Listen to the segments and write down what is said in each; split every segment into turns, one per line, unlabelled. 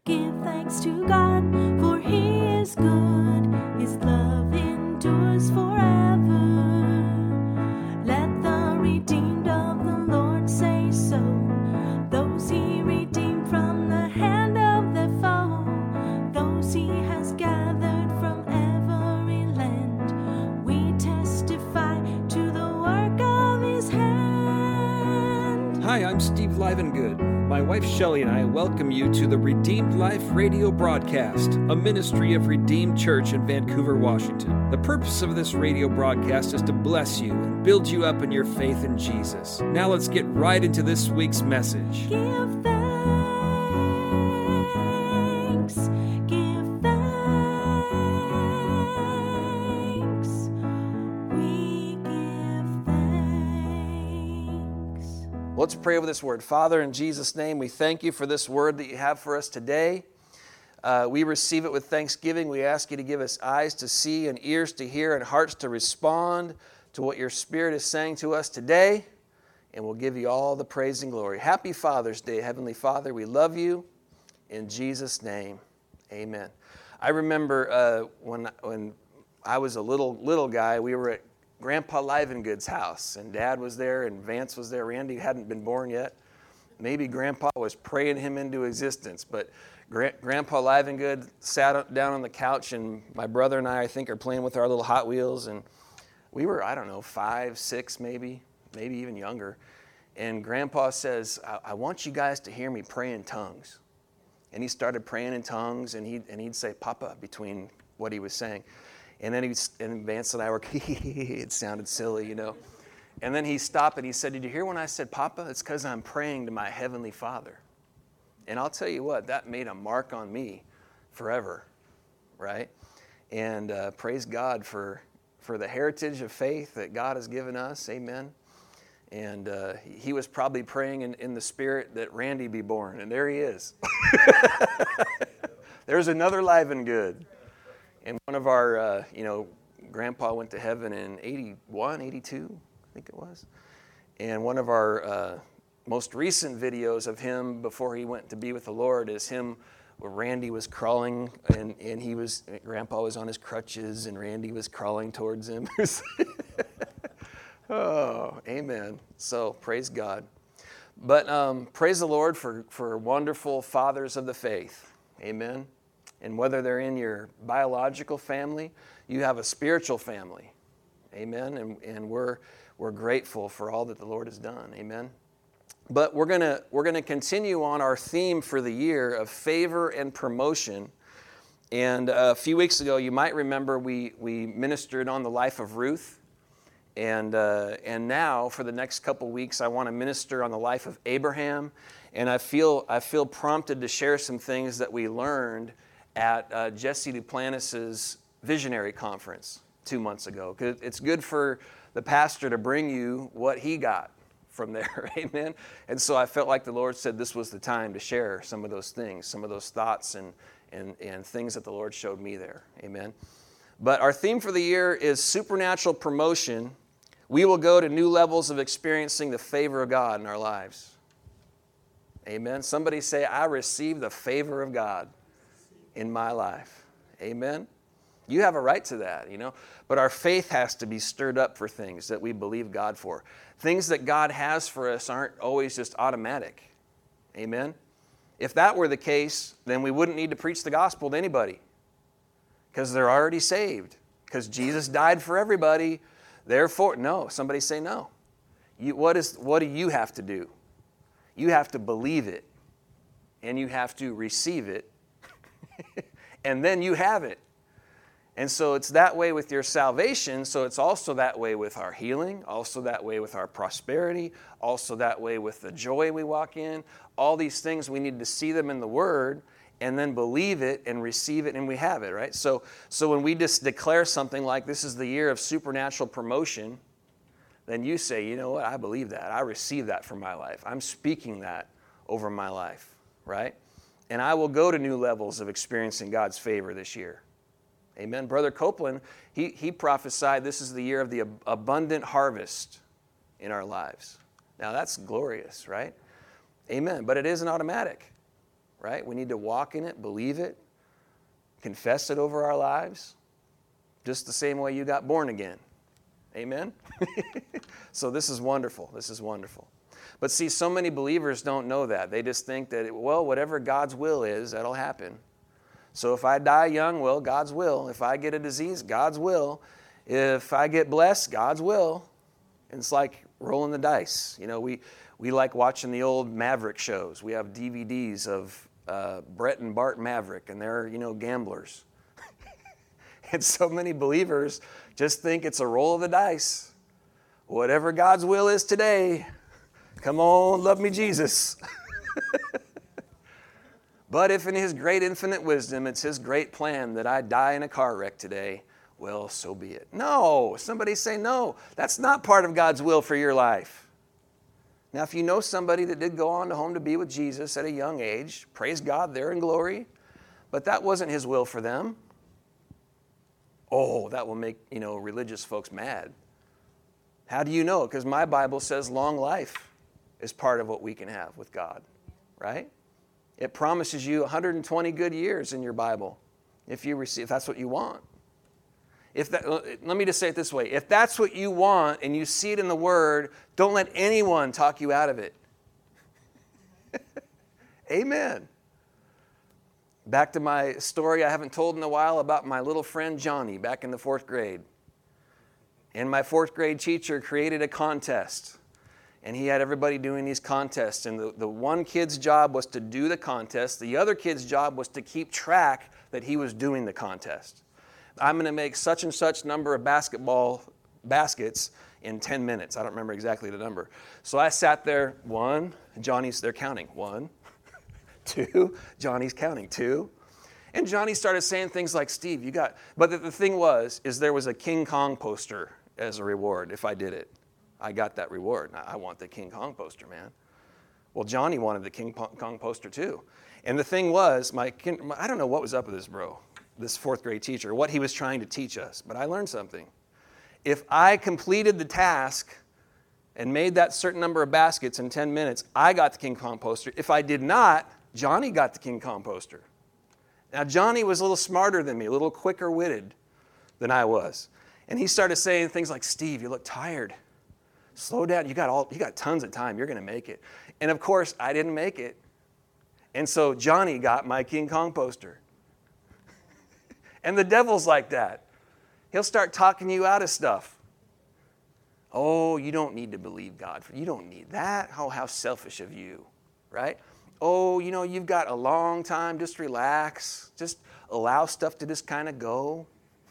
Give thanks to God, for He is good. His love endures forever. Let the redeemed of the Lord say so. Those He redeemed from the hand of the foe. Those He has gathered from every land. We testify to the work of His hand.
Hi, I'm Steve Livengood. My wife Shelley and I welcome you to the Redeemed Life radio broadcast, a ministry of Redeemed Church in Vancouver, Washington. The purpose of this radio broadcast is to bless you and build you up in your faith in Jesus. Now let's get right into this week's message.
Give thanks. Give thanks. We give thanks.
Let's pray over this word. Father, in Jesus' name, we thank you for this word that you have for us today. We receive it with thanksgiving. We ask you to give us eyes to see and ears to hear and hearts to respond to what your Spirit is saying to us today. And we'll give you all the praise and glory. Happy Father's Day, Heavenly Father. We love you. In Jesus' name, amen. I remember when I was a little guy, we were at Grandpa Livengood's house, and Dad was there, and Vance was there. Randy hadn't been born yet. Maybe Grandpa was praying him into existence, but Grandpa Livengood sat down on the couch, and my brother and I think, are playing with our little Hot Wheels, and we were, 5, 6 maybe even younger. And Grandpa says, I want you guys to hear me pray in tongues. And he started praying in tongues, and he'd say, Papa, between what he was saying. And then Vance and I were, it sounded silly, you know. And then he stopped and he said, did you hear when I said, Papa? It's because I'm praying to my Heavenly Father. And I'll tell you what, that made a mark on me forever, right? And praise God for the heritage of faith that God has given us, amen. And he was probably praying in the Spirit that Randy be born, and there he is. There's another Livengood. And one of our, Grandpa went to heaven in 81, 82, I think it was. And one of our most recent videos of him before he went to be with the Lord is him where Randy was crawling, and Grandpa was on his crutches, and Randy was crawling towards him. Oh, amen. So, praise God. But praise the Lord for wonderful fathers of the faith. Amen. And whether they're in your biological family, you have a spiritual family. Amen. And we're grateful for all that the Lord has done. Amen. But we're gonna continue on our theme for the year of favor and promotion. And a few weeks ago, you might remember we ministered on the life of Ruth. And now for the next couple weeks, I want to minister on the life of Abraham. And I feel prompted to share some things that we learned at Jesse Duplantis' Visionary Conference 2 months ago. It's good for the pastor to bring you what he got from there, amen? And so I felt like the Lord said this was the time to share some of those things, some of those thoughts and things that the Lord showed me there, amen? But our theme for the year is supernatural promotion. We will go to new levels of experiencing the favor of God in our lives. Amen? Somebody say, I receive the favor of God in my life. Amen? You have a right to that, But our faith has to be stirred up for things that we believe God for. Things that God has for us aren't always just automatic. Amen? If that were the case, then we wouldn't need to preach the gospel to anybody because they're already saved. Because Jesus died for everybody. Therefore, no. Somebody say no. What do you have to do? You have to believe it. And you have to receive it. And then you have it. And so it's that way with your salvation, so it's also that way with our healing, also that way with our prosperity, also that way with the joy we walk in. All these things, we need to see them in the Word and then believe it and receive it, and we have it, right? So when we just declare something like this is the year of supernatural promotion, then you say, you know what, I believe that. I receive that for my life. I'm speaking that over my life, right? And I will go to new levels of experiencing God's favor this year. Amen. Brother Copeland, he prophesied this is the year of the abundant harvest in our lives. Now that's glorious, right? Amen. But it isn't automatic, right? We need to walk in it, believe it, confess it over our lives, just the same way you got born again. Amen? So this is wonderful. This is wonderful. But see, so many believers don't know that. They just think that, well, whatever God's will is, that'll happen. So if I die young, well, God's will. If I get a disease, God's will. If I get blessed, God's will. And it's like rolling the dice. You know, we like watching the old Maverick shows. We have DVDs of Brett and Bart Maverick, and they're, gamblers. And so many believers just think it's a roll of the dice. Whatever God's will is today, come on, love me, Jesus. But if in His great infinite wisdom, it's His great plan that I die in a car wreck today, well, so be it. No, somebody say no. That's not part of God's will for your life. Now, if you know somebody that did go on to home to be with Jesus at a young age, praise God, they're in glory. But that wasn't His will for them. Oh, that will make, religious folks mad. How do you know? Because my Bible says long life is part of what we can have with God, right? It promises you 120 good years in your Bible if that's what you want. Let me just say it this way. If that's what you want and you see it in the Word, don't let anyone talk you out of it. Amen. Back to my story I haven't told in a while about my little friend Johnny back in the 4th grade. And my 4th grade teacher created a contest. And he had everybody doing these contests. And the one kid's job was to do the contest. The other kid's job was to keep track that he was doing the contest. I'm going to make such and such number of basketball baskets in 10 minutes. I don't remember exactly the number. So I sat there, 1, they're counting, 1, 2, Johnny's counting, 2. And Johnny started saying things like, Steve, but the thing is there was a King Kong poster as a reward if I did it. I got that reward. I want the King Kong poster, man. Well, Johnny wanted the King Kong poster too. And the thing was, I don't know what was up with this bro, this 4th grade teacher, what he was trying to teach us, but I learned something. If I completed the task and made that certain number of baskets in 10 minutes, I got the King Kong poster. If I did not, Johnny got the King Kong poster. Now, Johnny was a little smarter than me, a little quicker-witted than I was. And he started saying things like, Steve, you look tired. Slow down. You got tons of time. You're going to make it. And, of course, I didn't make it. And so Johnny got my King Kong poster. And the devil's like that. He'll start talking you out of stuff. Oh, you don't need to believe God. You don't need that. Oh, how selfish of you, right? Oh, you've got a long time. Just relax. Just allow stuff to just kind of go.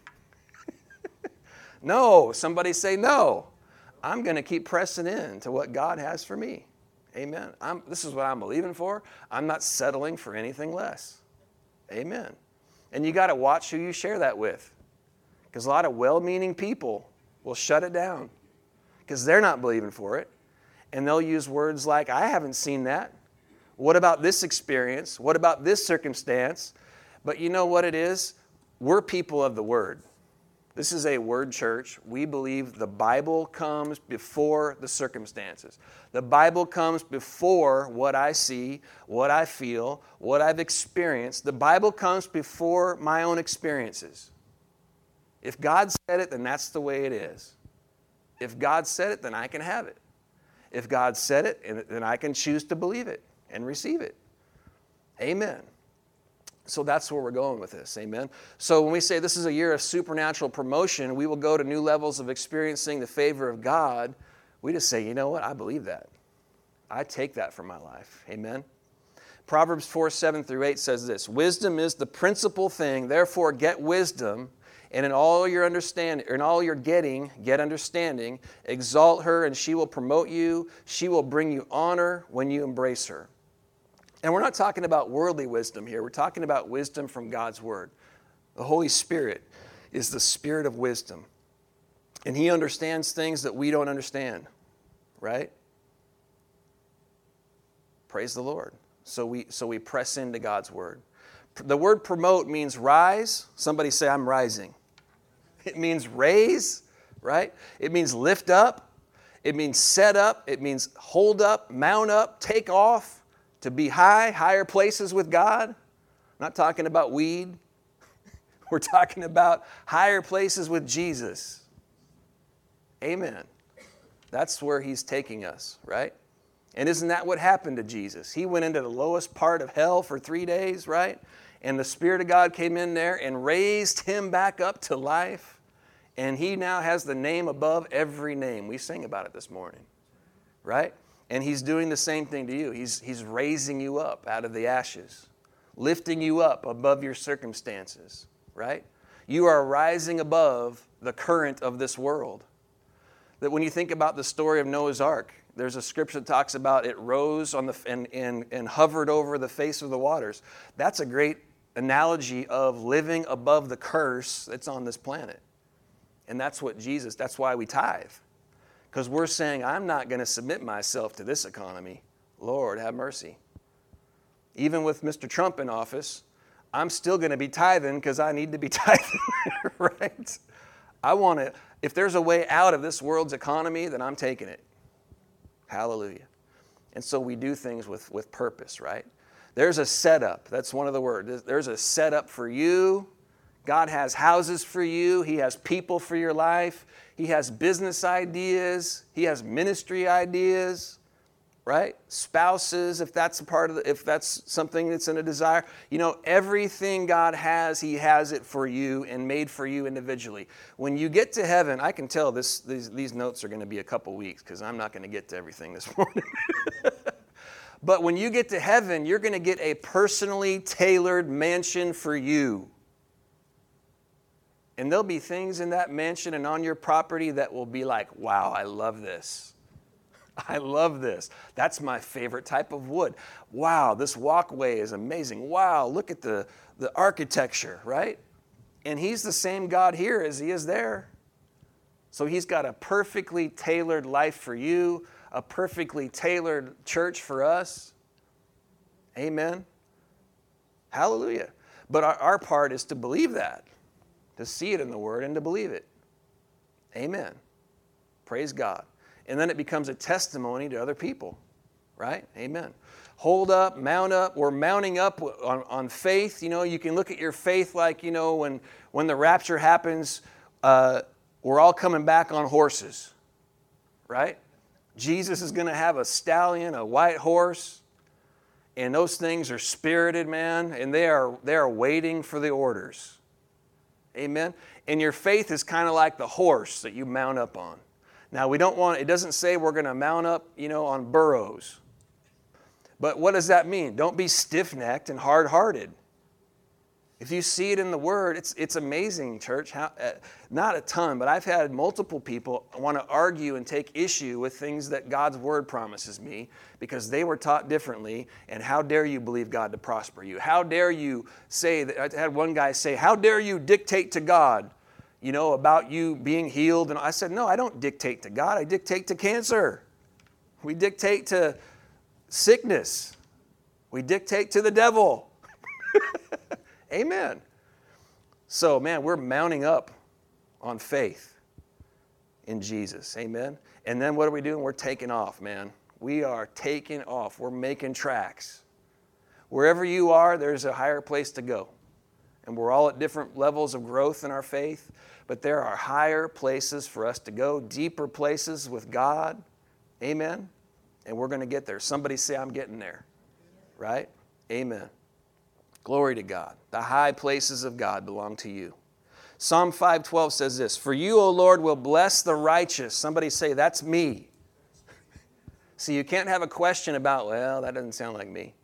No, somebody say no. I'm going to keep pressing in to what God has for me. Amen. This is what I'm believing for. I'm not settling for anything less. Amen. And you got to watch who you share that with. Because a lot of well-meaning people will shut it down because they're not believing for it. And they'll use words like, I haven't seen that. What about this experience? What about this circumstance? But you know what it is? We're people of the Word. This is a Word church. We believe the Bible comes before the circumstances. The Bible comes before what I see, what I feel, what I've experienced. The Bible comes before my own experiences. If God said it, then that's the way it is. If God said it, then I can have it. If God said it, then I can choose to believe it and receive it. Amen. So that's where we're going with this, amen? So when we say this is a year of supernatural promotion, we will go to new levels of experiencing the favor of God, we just say, you know what, I believe that. I take that for my life, amen? Proverbs 4:7-8 says this, wisdom is the principal thing, therefore get wisdom, and in all your understanding, or in all your getting, get understanding, exalt her and she will promote you, she will bring you honor when you embrace her. And we're not talking about worldly wisdom here. We're talking about wisdom from God's Word. The Holy Spirit is the Spirit of wisdom. And He understands things that we don't understand, right? Praise the Lord. So we press into God's Word. The word promote means rise. Somebody say, I'm rising. It means raise, right? It means lift up. It means set up. It means hold up, mount up, take off. To be high, higher places with God. I'm not talking about weed. We're talking about higher places with Jesus. Amen. That's where he's taking us, right? And isn't that what happened to Jesus? He went into the lowest part of hell for 3 days, right? And the Spirit of God came in there and raised him back up to life. And he now has the name above every name. We sing about it this morning, right? And he's doing the same thing to you. He's raising you up out of the ashes, lifting you up above your circumstances, right? You are rising above the current of this world. That when you think about the story of Noah's Ark, there's a scripture that talks about it rose on and hovered over the face of the waters. That's a great analogy of living above the curse that's on this planet. And that's why we tithe. Because we're saying, I'm not going to submit myself to this economy. Lord, have mercy. Even with Mr. Trump in office, I'm still going to be tithing because I need to be tithing, right? If there's a way out of this world's economy, then I'm taking it. Hallelujah. And so we do things with purpose, right? There's a setup. That's one of the words. There's a setup for you. God has houses for you. He has people for your life. He has business ideas. He has ministry ideas, right? Spouses, if that's if that's something that's in a desire. You know, everything God has, He has it for you and made for you individually. When you get to heaven, I can tell these notes are going to be a couple weeks because I'm not going to get to everything this morning. But when you get to heaven, you're going to get a personally tailored mansion for you. And there'll be things in that mansion and on your property that will be like, wow, I love this. I love this. That's my favorite type of wood. Wow, this walkway is amazing. Wow, look at the architecture, right? And He's the same God here as He is there. So He's got a perfectly tailored life for you, a perfectly tailored church for us. Amen. Hallelujah. But our part is to believe that, to see it in the Word and to believe it. Amen. Praise God. And then it becomes a testimony to other people, right? Amen. Hold up, mount up. We're mounting up on faith. You know, you can look at your faith like, you know, when the rapture happens, we're all coming back on horses, right? Jesus is going to have a stallion, a white horse, and those things are spirited, man, and they are waiting for the orders. Amen. And your faith is kind of like the horse that you mount up on. Now, it doesn't say we're going to mount up, you know, on burros. But what does that mean? Don't be stiff-necked and hard-hearted. If you see it in the Word, it's amazing, church. Not a ton, but I've had multiple people want to argue and take issue with things that God's Word promises me because they were taught differently, and how dare you believe God to prosper you? How dare you say that? I had one guy say, how dare you dictate to God, you know, about you being healed? And I said, no, I don't dictate to God. I dictate to cancer. We dictate to sickness. We dictate to the devil. Amen. So, man, we're mounting up on faith in Jesus. Amen. And then what are we doing? We're taking off, man. We are taking off. We're making tracks. Wherever you are, there's a higher place to go. And we're all at different levels of growth in our faith, but there are higher places for us to go, deeper places with God. Amen. And we're going to get there. Somebody say, I'm getting there. Right? Amen. Glory to God. The high places of God belong to you. Psalm 5:12 says this, for you, O Lord, will bless the righteous. Somebody say, that's me. See, you can't have a question about, well, that doesn't sound like me.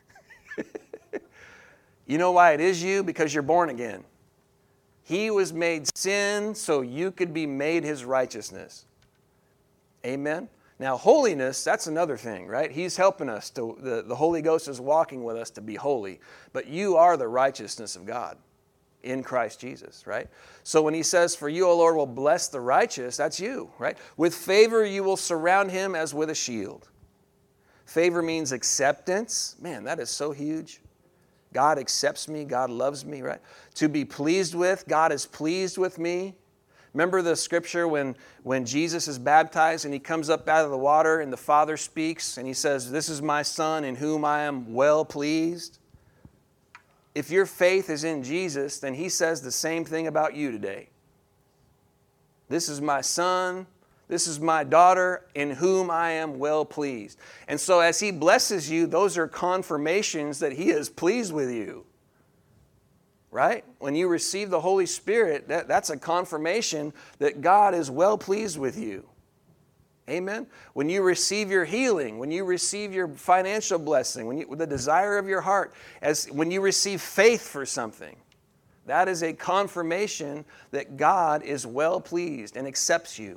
You know why it is you? Because you're born again. He was made sin so you could be made His righteousness. Amen? Now, holiness, that's another thing, right? He's helping us. The Holy Ghost is walking with us to be holy. But you are the righteousness of God in Christ Jesus, right? So when He says, for you, O Lord, will bless the righteous, that's you, right? With favor you will surround him as with a shield. Favor means acceptance. Man, that is so huge. God accepts me. God loves me, right? To be pleased with. God is pleased with me. Remember the scripture when Jesus is baptized and he comes up out of the water and the Father speaks and he says, "This is my Son in whom I am well pleased." If your faith is in Jesus, then he says the same thing about you today. This is my son, this is my daughter in whom I am well pleased. And so as he blesses you, those are confirmations that he is pleased with you. Right? When you receive the Holy Spirit, that's a confirmation that God is well pleased with you. Amen? When you receive your healing, when you receive your financial blessing, the desire of your heart, when you receive faith for something, that is a confirmation that God is well pleased and accepts you.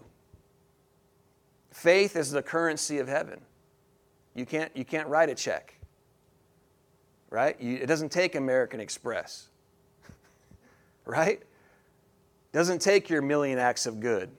Faith is the currency of heaven. You can't write a check. Right? It doesn't take American Express. Right? Doesn't take your million acts of good.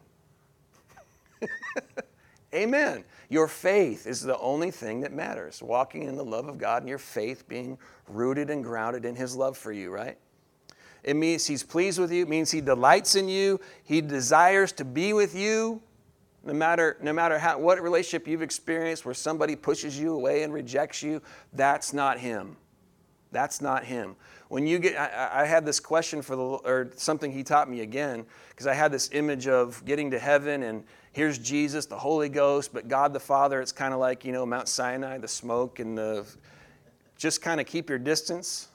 Amen. Your faith is the only thing that matters. Walking in the love of God and your faith being rooted and grounded in his love for you, right? It means he's pleased with you. It means he delights in you. He desires to be with you. No matter what relationship you've experienced where somebody pushes you away and rejects you, that's not him. That's not him. When you get, I had this question or something he taught me again, because I had this image of getting to heaven and here's Jesus, the Holy Ghost, but God the Father, it's kind of like, Mount Sinai, the smoke and just kind of keep your distance.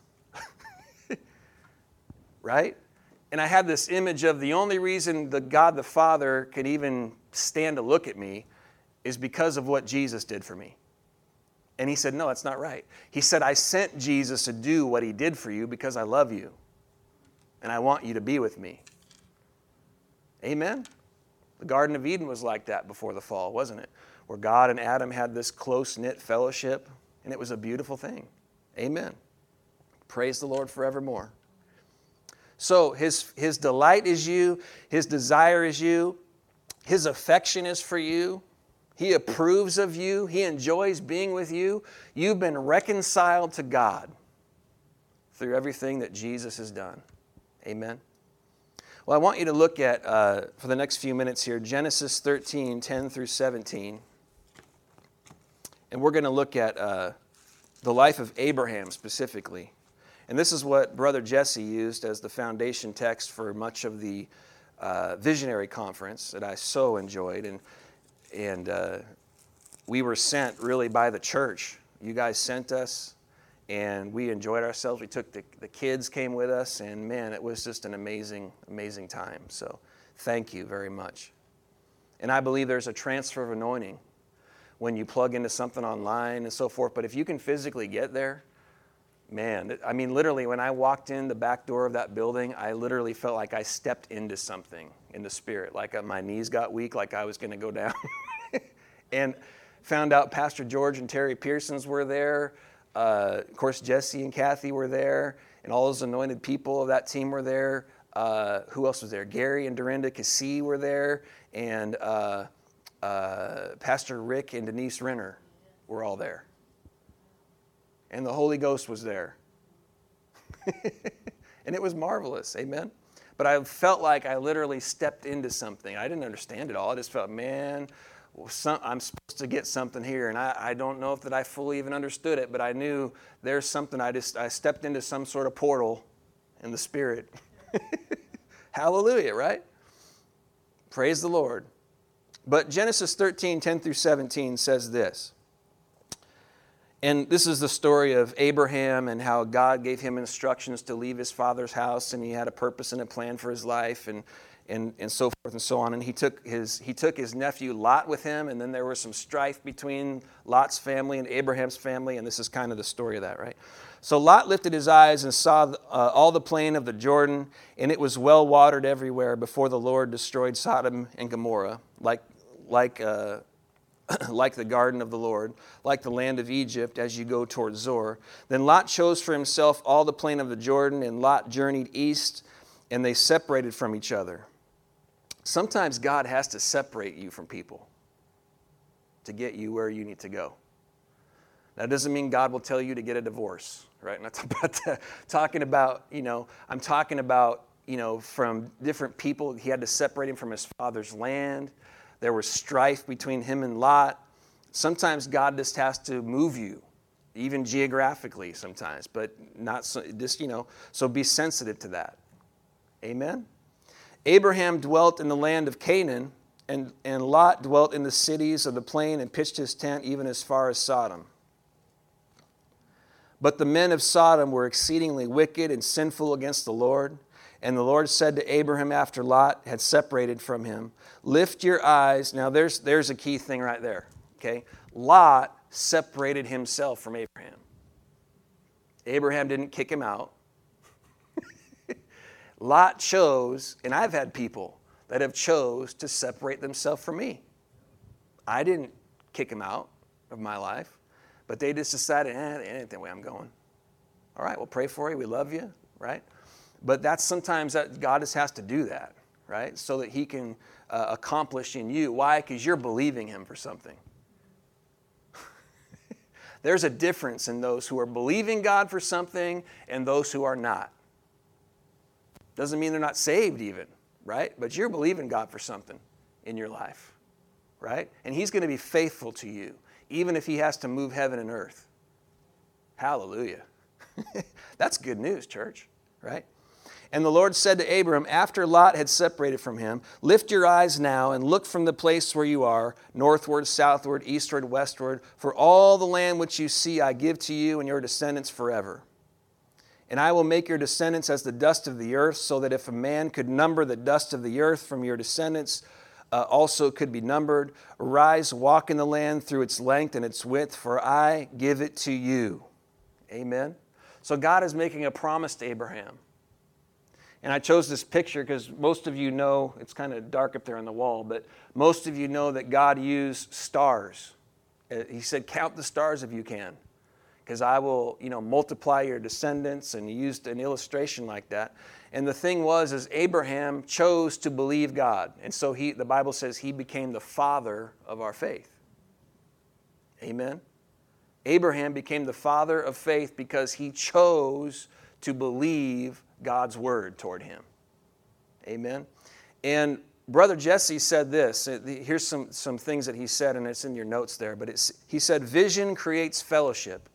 Right? And I had this image of the only reason the God the Father could even stand to look at me is because of what Jesus did for me. And he said, no, that's not right. He said, I sent Jesus to do what he did for you because I love you. And I want you to be with me. Amen? The Garden of Eden was like that before the fall, wasn't it? Where God and Adam had this close-knit fellowship, and it was a beautiful thing. Amen. Praise the Lord forevermore. So his delight is you. His desire is you. His affection is for you. He approves of you. He enjoys being with you. You've been reconciled to God through everything that Jesus has done. Amen. Well, I want you to look at, for the next few minutes here, Genesis 13, 10 through 17. And we're going to look at the life of Abraham specifically. And this is what Brother Jesse used as the foundation text for much of the visionary conference that I so enjoyed. And we were sent really by the church. You guys sent us, and we enjoyed ourselves. We took the kids came with us, and man, it was just an amazing, amazing time. So thank you very much. And I believe there's a transfer of anointing when you plug into something online and so forth. But if you can physically get there, man, I mean, literally, when I walked in the back door of that building, I literally felt like I stepped into something in the spirit, like my knees got weak, like I was going to go down. And found out Pastor George and Terry Pearsons were there. Of course, Jesse and Kathy were there, and all those anointed people of that team were there. Who else was there? Gary and Dorinda Cassie were there, and Pastor Rick and Denise Renner were all there. And the Holy Ghost was there. And it was marvelous, amen? But I felt like I literally stepped into something. I didn't understand it all. I just felt, man, I'm supposed to get something here. And I don't know if that I fully even understood it, but I knew there's something. I stepped into some sort of portal in the Spirit. Hallelujah, right? Praise the Lord. But Genesis 13, 10 through 17 says this. And this is the story of Abraham and how God gave him instructions to leave his father's house, and he had a purpose and a plan for his life, and so forth and so on. And he took his nephew Lot with him, and then there was some strife between Lot's family and Abraham's family, and this is kind of the story of that, right? So Lot lifted his eyes and saw all the plain of the Jordan, and it was well watered everywhere before the Lord destroyed Sodom and Gomorrah, like the garden of the Lord, like the land of Egypt as you go toward Zoar. Then Lot chose for himself all the plain of the Jordan, and Lot journeyed east, and they separated from each other. Sometimes God has to separate you from people to get you where you need to go. That doesn't mean God will tell you to get a divorce, right? I'm not talking about, I'm talking about from different people. He had to separate him from his father's land. There was strife between him and Lot. Sometimes God just has to move you, even geographically sometimes, but not so, so be sensitive to that. Amen? Abraham dwelt in the land of Canaan, and Lot dwelt in the cities of the plain and pitched his tent even as far as Sodom. But the men of Sodom were exceedingly wicked and sinful against the Lord. And the Lord said to Abraham after Lot had separated from him, lift your eyes. Now there's a key thing right there. Okay? Lot separated himself from Abraham. Abraham didn't kick him out. Lot chose, and I've had people that have chose to separate themselves from me. I didn't kick him out of my life, but they just decided, it ain't the way I'm going. All right, we'll pray for you. We love you, right? But that's sometimes that God just has to do that, right? So that he can accomplish in you. Why? Because you're believing him for something. There's a difference in those who are believing God for something and those who are not. Doesn't mean they're not saved even, right? But you're believing God for something in your life, right? And he's going to be faithful to you, even if he has to move heaven and earth. Hallelujah. That's good news, church, right? And the Lord said to Abram, after Lot had separated from him, lift your eyes now and look from the place where you are, northward, southward, eastward, westward, for all the land which you see I give to you and your descendants forever. And I will make your descendants as the dust of the earth, so that if a man could number the dust of the earth from your descendants, also could be numbered. Arise, walk in the land through its length and its width, for I give it to you. Amen. So God is making a promise to Abraham. And I chose this picture because most of you know, it's kind of dark up there on the wall, but most of you know that God used stars. He said, count the stars if you can, because I will, multiply your descendants. And he used an illustration like that. And the thing is Abraham chose to believe God. And so the Bible says he became the father of our faith. Amen. Abraham became the father of faith because he chose to believe God's word toward him. Amen. And Brother Jesse said this. Here's some things that he said, and it's in your notes there. But he said, vision creates fellowship.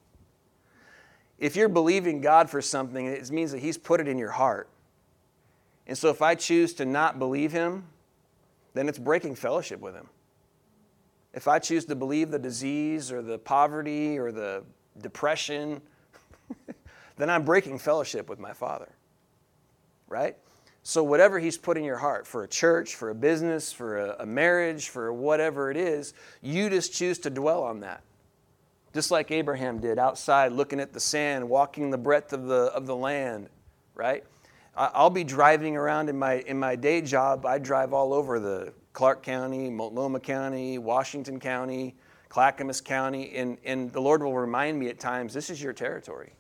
If you're believing God for something, it means that he's put it in your heart. And so if I choose to not believe him, then it's breaking fellowship with him. If I choose to believe the disease or the poverty or the depression, then I'm breaking fellowship with my Father. Right? So whatever he's put in your heart, for a church, for a business, for a marriage, for whatever it is, you just choose to dwell on that. Just like Abraham did, outside looking at the sand, walking the breadth of the land, right? I'll be driving around in my day job. I drive all over the Clark County, Multnomah County, Washington County, Clackamas County, and the Lord will remind me at times, this is your territory.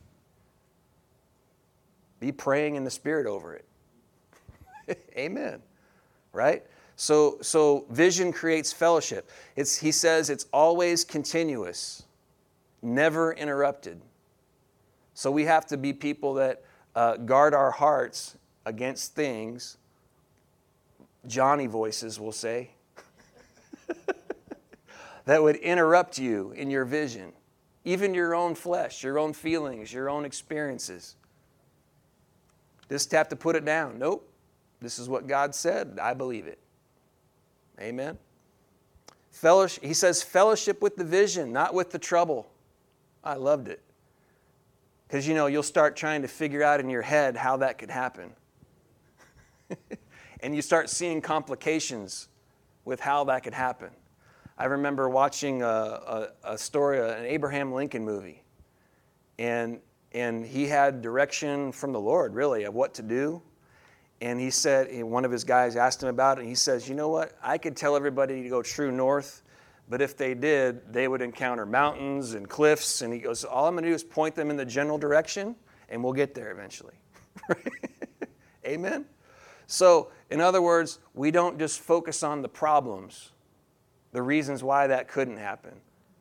Be praying in the Spirit over it. Amen. Right? So vision creates fellowship. He says it's always continuous, never interrupted. So we have to be people that guard our hearts against things, Johnny voices will say, that would interrupt you in your vision, even your own flesh, your own feelings, your own experiences. Just have to put it down. Nope. This is what God said. I believe it. Amen. Fellowship, he says fellowship with the vision, not with the trouble. I loved it. Because, you'll start trying to figure out in your head how that could happen. And you start seeing complications with how that could happen. I remember watching a story, an Abraham Lincoln movie. And he had direction from the Lord, really, of what to do. And he said, one of his guys asked him about it, and he says, you know what? I could tell everybody to go true north, but if they did, they would encounter mountains and cliffs. And he goes, all I'm going to do is point them in the general direction, and we'll get there eventually. Amen? So, in other words, we don't just focus on the problems, the reasons why that couldn't happen.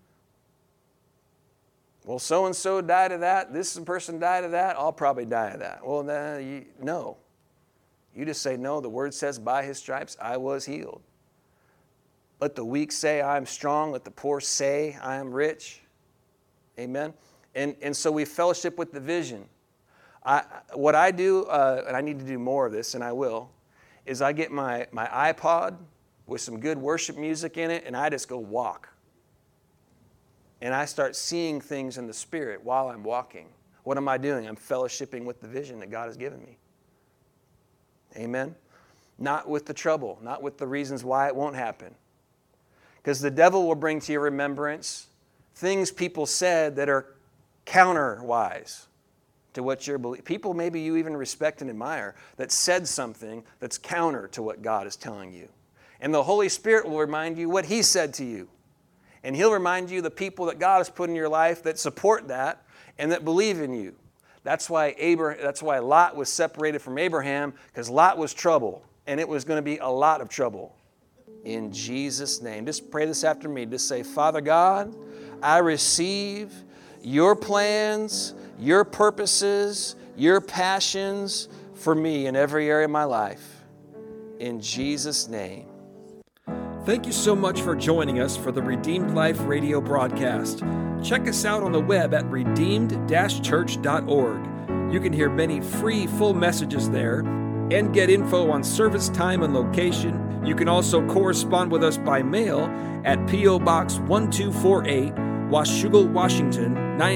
Well, so-and-so died of that. This person died of that. I'll probably die of that. Well, no. You just say, no, the word says by his stripes I was healed. Let the weak say I am strong. Let the poor say I am rich. Amen. And so we fellowship with the vision. What I do, and I need to do more of this, and I will, is I get my iPod with some good worship music in it, and I just go walk. And I start seeing things in the Spirit while I'm walking. What am I doing? I'm fellowshipping with the vision that God has given me. Amen? Not with the trouble, not with the reasons why it won't happen. Because the devil will bring to your remembrance things people said that are counter-wise to what you're believing. People maybe you even respect and admire that said something that's counter to what God is telling you. And the Holy Spirit will remind you what He said to you. And He'll remind you the people that God has put in your life that support that and that believe in you. That's why Lot was separated from Abraham, because Lot was trouble, and it was going to be a lot of trouble. In Jesus' name. Just pray this after me. Just say, Father God, I receive your plans, your purposes, your passions for me in every area of my life. In Jesus' name.
Thank you so much for joining us for the Redeemed Life radio broadcast. Check us out on the web at redeemed-church.org. You can hear many free full messages there and get info on service time and location. You can also correspond with us by mail at P.O. Box 1248, Washougal, Washington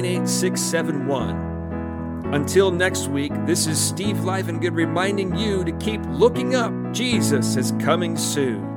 98671. Until next week, this is Steve Livengood reminding you to keep looking up. Jesus is coming soon.